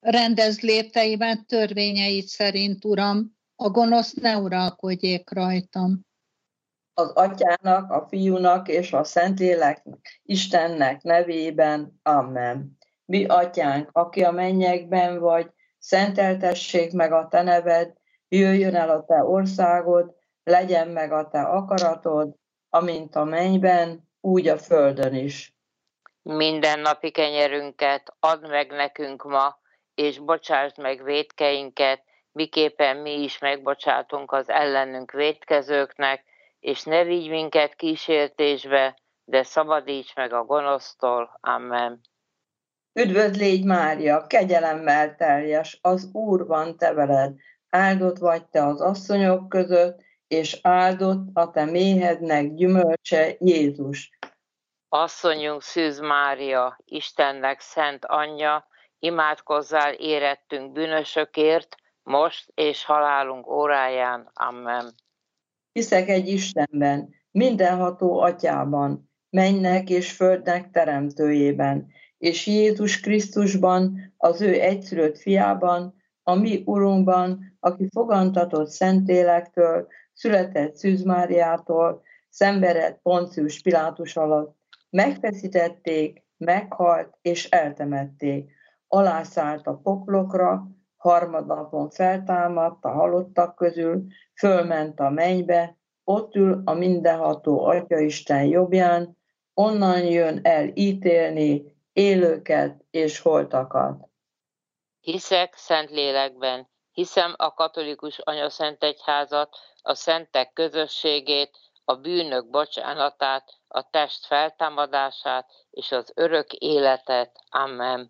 Rendezd léteimet törvényeid szerint, Uram, a gonosz ne uralkodjék rajtam. Az Atyának, a Fiúnak és a Szentléleknek, Istennek nevében. Amen. Mi Atyánk, aki a mennyekben vagy, szenteltessék meg a te neved, jöjjön el a te országod, legyen meg a te akaratod, amint a mennyben, úgy a földön is. Mindennapi kenyerünket add meg nekünk ma, és bocsásd meg vétkeinket, miképpen mi is megbocsátunk az ellenünk vétkezőknek, és ne vigy minket kísértésbe, de szabadíts meg a gonosztól. Amen. Üdvözl légy Mária, kegyelemmel teljes, az Úr van te veled, áldott vagy te az asszonyok között, és áldott a te méhednek gyümölcse, Jézus. Asszonyunk Szűz Mária, Istennek szent anyja, imádkozzál érettünk bűnösökért, most és halálunk óráján. Amen. Hiszek egy Istenben, mindenható Atyában, mennynek és földnek teremtőjében, és Jézus Krisztusban, az ő egyszülött fiában, a mi Urunkban, aki fogantatott Szentlélektől, született Szűz Máriától, szenvedett Poncius Pilátus alatt, megfeszítették, meghalt és eltemették, alászállt a poklokra, harmadnapon feltámadt a halottak közül, fölment a mennybe, ott ül a mindenható Atyaisten jobbján, onnan jön el ítélni élőket és holtakat. Hiszek Szentlélekben, hiszem a katolikus anyaszentegyházat, a szentek közösségét, a bűnök bocsánatát, a test feltámadását és az örök életet. Amen.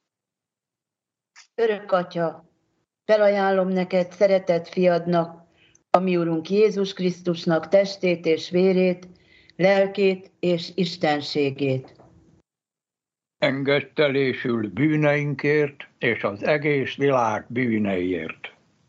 Örök Atya, felajánlom neked szeretett fiadnak, a mi Urunk Jézus Krisztusnak testét és vérét, lelkét és istenségét. Engedtelésül bűneinkért és az egész világ bűneiért.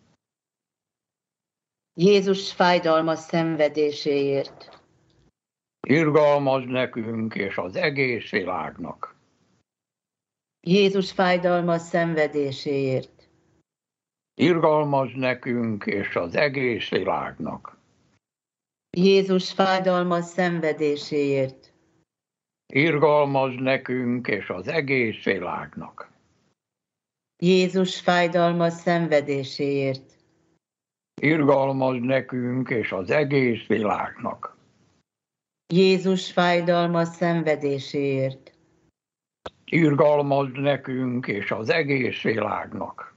Jézus fájdalmas szenvedéséért. Irgalmazd nekünk és az egész világnak. Jézus fájdalmas szenvedéséért. Irgalmazd nekünk és az egész világnak. Jézus fájdalmas szenvedéséért. Irgalmazd nekünk és az egész világnak. Jézus fájdalmas szenvedéséért. Irgalmazd nekünk és az egész világnak. Jézus fájdalmas szenvedéséért. Irgalmazd nekünk és az egész világnak.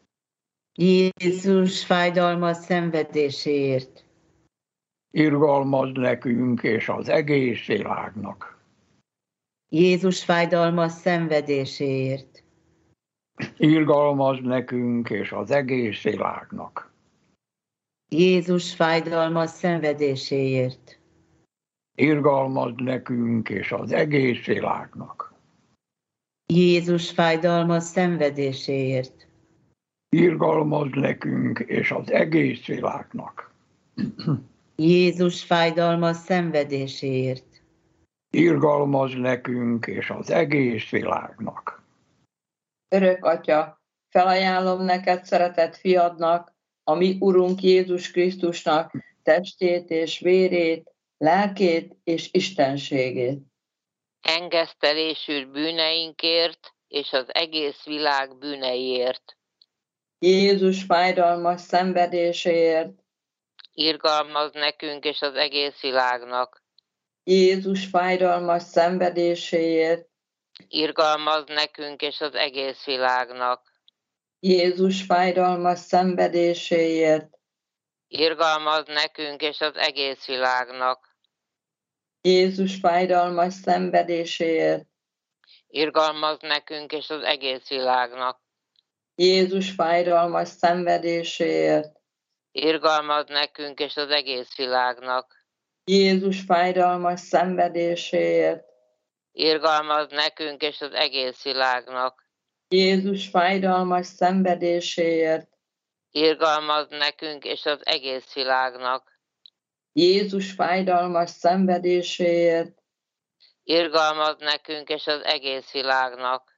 Jézus fájdalmas szenvedéséért. Irgalmazd nekünk és az egész világnak. Jézus fájdalmas szenvedéséért. Irgalmazd nekünk és az egész világnak. Jézus fájdalmas szenvedéséért. Irgalmazd nekünk és az egész világnak. Jézus fájdalmas szenvedéséért. Irgalmazd nekünk és az egész világnak. Jézus fájdalmas szenvedéséért. Irgalmazd nekünk és az egész világnak. Örök Atya, felajánlom neked szeretett fiadnak, a mi Urunk Jézus Krisztusnak testét és vérét, lelkét és istenségét. Engesztelésül bűneinkért és az egész világ bűneiért. Jézus fájdalmas szenvedéséért. Irgalmazd nekünk és az egész világnak. Jézus fájdalmas szenvedéséért. Irgalmazd nekünk és az egész világnak. Jézus fájdalmas szenvedéséért. Irgalmazd nekünk és az egész világnak. Jézus fájdalmas szenvedéséért. Irgalmazd nekünk és az egész világnak. Jézus fájdalmas szenvedéséért. Irgalmazd nekünk és az egész világnak. Jézus fájdalmas szenvedéséért. Irgalmazd nekünk és az egész világnak. Jézus fájdalmas szenvedéséért. Irgalmazd nekünk és az egész világnak. Jézus fájdalmas szenvedéséért. Irgalmazd nekünk és az egész világnak.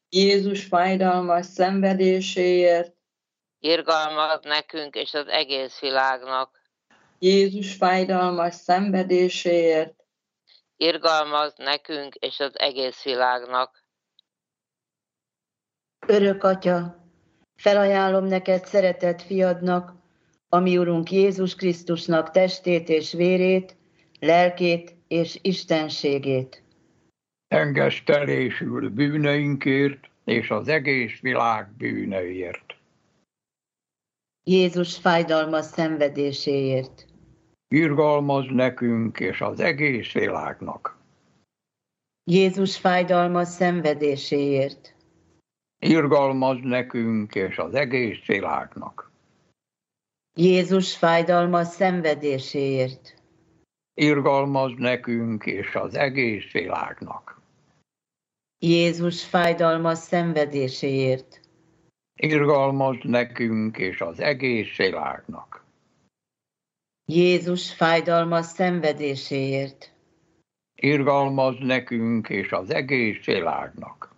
Jézus fájdalmas szenvedéséért, irgalmaz nekünk és az egész világnak. Jézus fájdalmas szenvedéséért, Irgalmaz nekünk és az egész világnak. Örök Atya, felajánlom neked szeretett fiadnak, a mi Urunk Jézus Krisztusnak testét és vérét, lelkét és istenségét. Engesztelésül bűneinkért és az egész világ bűneiért. Jézus fájdalmas szenvedéséért. Irgalmaz nekünk és az egész világnak. Jézus fájdalmas szenvedéséért. Irgalmaz nekünk és az egész világnak. Jézus fájdalmas szenvedéséért. Irgalmaz nekünk és az egész világnak. Jézus fájdalmas szenvedéséért. Irgalmaz nekünk és az egész világnak. Jézus fájdalmas szenvedéséért. Irgalmaz nekünk és az egész világnak.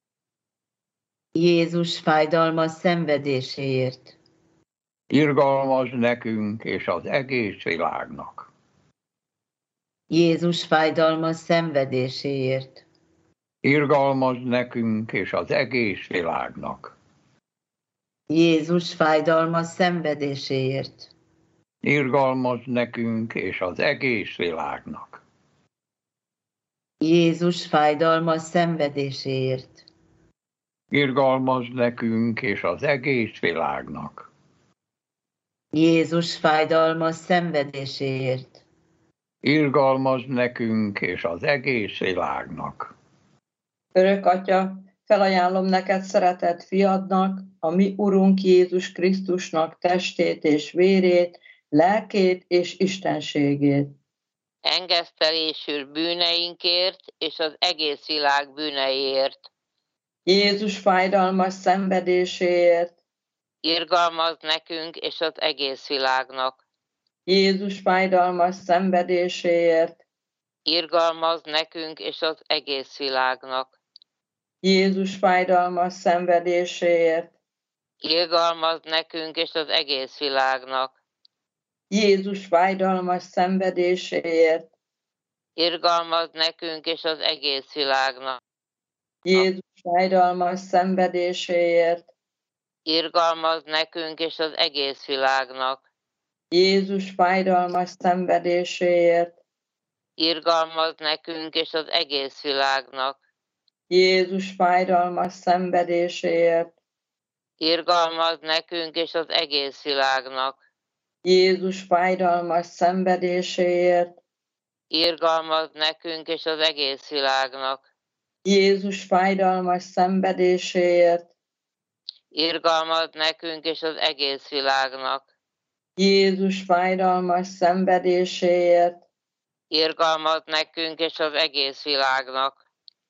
Jézus fájdalmas szenvedéséért. Irgalmaz nekünk és az egész világnak. Jézus fájdalmas szenvedéséért. Irgalmaz nekünk és az egész világnak. Jézus fájdalmas szenvedéséért. Irgalmaz nekünk és az egész világnak. Jézus fájdalmas szenvedéséért. Irgalmaz nekünk és az egész világnak. Jézus fájdalmas szenvedéséért. Irgalmaz nekünk és az egész világnak. Örök Atya, felajánlom neked szeretett fiadnak, a mi Urunk Jézus Krisztusnak testét és vérét, lelkét és istenségét. Engesztelésül bűneinkért és az egész világ bűneiért. Jézus fájdalmas szenvedéséért, Irgalmaz nekünk és az egész világnak. Jézus fájdalmas szenvedéséért, Irgalmaz nekünk és az egész világnak. Jézus fájdalmas szenvedéséért, Irgalmaz nekünk és az egész világnak. Jézus fájdalmas szenvedéséért, Irgalmaz nekünk és az egész világnak. Jézus fájdalmas szenvedéséért, Irgalmaz nekünk és az egész világnak. Jézus fájdalmas szenvedéséért, Irgalmaz nekünk és az egész világnak. Jézus fájdalmas szenvedéséért, Irgalmaz nekünk és az egész világnak. Jézus fájdalmas szenvedéséért, Irgalmaz nekünk és az egész világnak. Jézus fájdalmas szenvedéséért, Irgalmaz nekünk és az egész világnak. Jézus fájdalmas szenvedéséért, Irgalmaz nekünk és az egész világnak.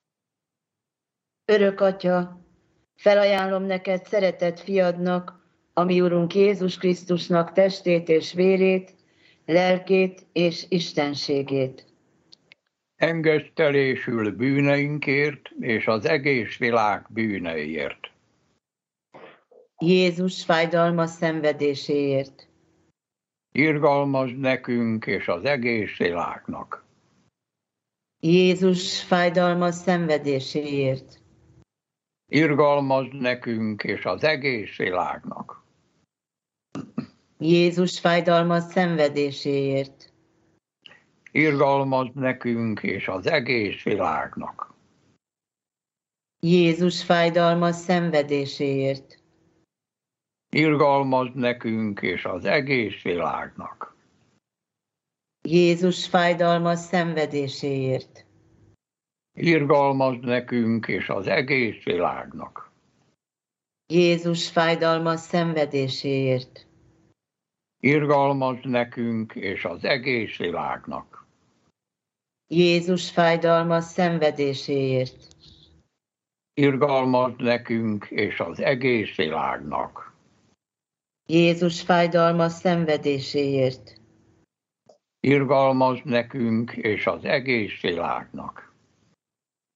Örök Atya, felajánlom neked szeretett fiadnak, a mi Urunk Jézus Krisztusnak testét és vérét, lelkét és istenségét. Engesztelésül bűneinkért és az egész világ bűneiért. Jézus fájdalmas szenvedéséért. Irgalmaz nekünk és az egész világnak. Jézus fájdalmas szenvedéséért. Irgalmaz nekünk és az egész világnak. Jézus fájdalmas szenvedéséért. Irgalmaz nekünk és az egész világnak. Jézus fájdalmas szenvedéséért. Irgalmaz nekünk és az egész világnak. Jézus fájdalmas szenvedéséért. Irgalmaz nekünk és az egész világnak. Jézus fájdalmas szenvedéséért. Irgalmaz nekünk és az egész világnak. Jézus fájdalmas szenvedéséért. Irgalmaz nekünk és az egész világnak. Jézus fájdalmas szenvedéséért. Irgalmaz nekünk és az egész világnak.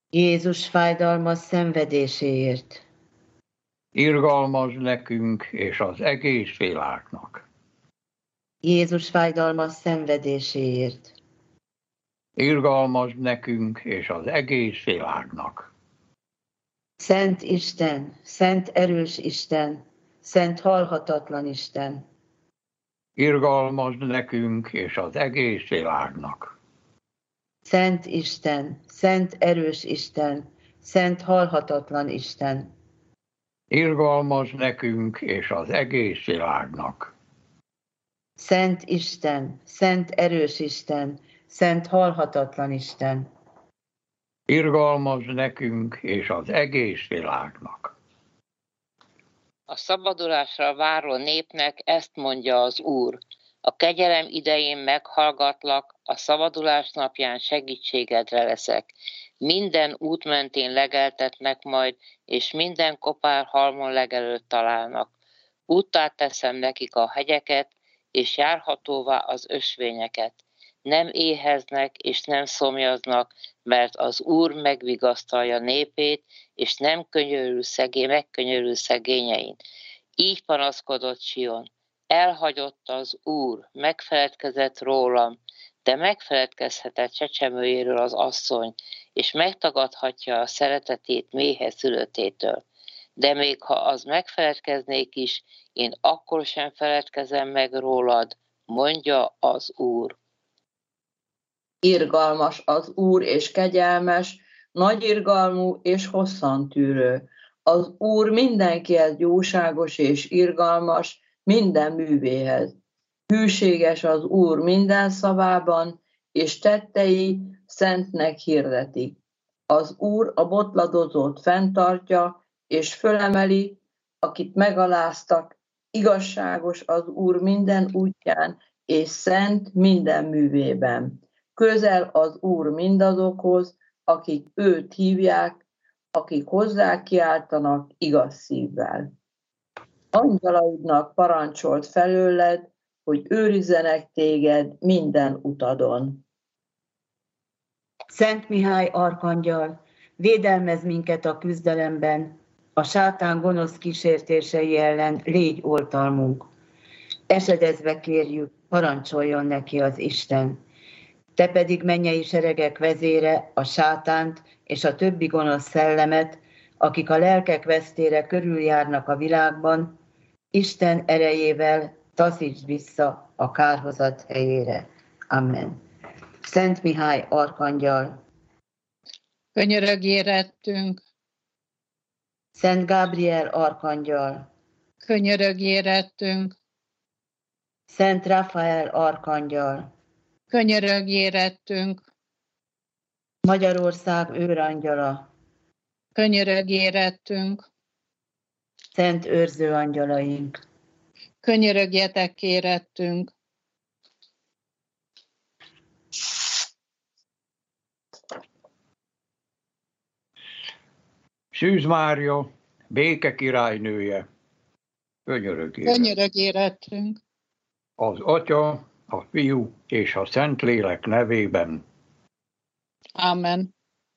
Jézus fájdalmas szenvedéséért. Irgalmazz nekünk és az egész világnak. Jézus fájdalmas szenvedéséért. Irgalmazz nekünk és az egész világnak. Szent Isten, szent erős Isten, szent halhatatlan Isten. Irgalmazz nekünk és az egész világnak. Szent Isten, szent erős Isten, szent halhatatlan Isten. Irgalmazz nekünk és az egész világnak. Szent Isten, szent erős Isten, szent halhatatlan Isten. Irgalmazz nekünk és az egész világnak. A szabadulásra váró népnek ezt mondja az Úr: a kegyelem idején meghallgatlak, a szabadulás napján segítségedre leszek. Minden út mentén legeltetnek majd, és minden kopár halmon legelőtt találnak. Úttá teszem nekik a hegyeket, és járhatóvá az ösvényeket. Nem éheznek és nem szomjaznak, mert az Úr megvigasztalja népét, és nem megkönyörül szegényein. Így panaszkodott Sion: elhagyott az Úr, megfeledkezett rólam, de megfeledkezhetett csecsemőjéről az asszony, és megtagadhatja a szeretetét méhe szülöttétől. De még ha az megfeledkeznék is, én akkor sem feledkezem meg rólad, mondja az Úr. Irgalmas az Úr és kegyelmes, nagy irgalmú és hosszantűrő. Az Úr mindenkihez jóságos és irgalmas minden művéhez. Hűséges az Úr minden szavában, és tettei szentnek hirdetik. Az Úr a botladozót fenntartja, és fölemeli, akit megaláztak. Igazságos az Úr minden útján, és szent minden művében. Közel az Úr mindazokhoz, akik őt hívják, akik hozzá kiáltanak igaz szívvel. Angyalaidnak parancsolt felőled, hogy őrizzenek téged minden utadon. Szent Mihály arkangyal, védelmezz minket a küzdelemben, a sátán gonosz kísértései ellen légy oltalmunk. Esedezve kérjük, parancsoljon neki az Isten. Te pedig mennyei seregek vezére, a sátánt és a többi gonosz szellemet, akik a lelkek vesztére körüljárnak a világban, Isten erejével taszítsd vissza a kárhozat helyére. Amen. Szent Mihály arkangyal, Könyörögj érettünk, Szent Gábriel arkangyal, könyörögj érettünk, Szent Rafael arkangyal, könyörögj érettünk, Magyarország őrangyala, könyörögj érettünk, Szent őrző angyalaink, könyörögjetek érettünk. Szűz Mária, béke királynője, könyörögj érettünk. Könyörögj érettünk. Az Atya, a Fiú és a Szentlélek nevében. Amen.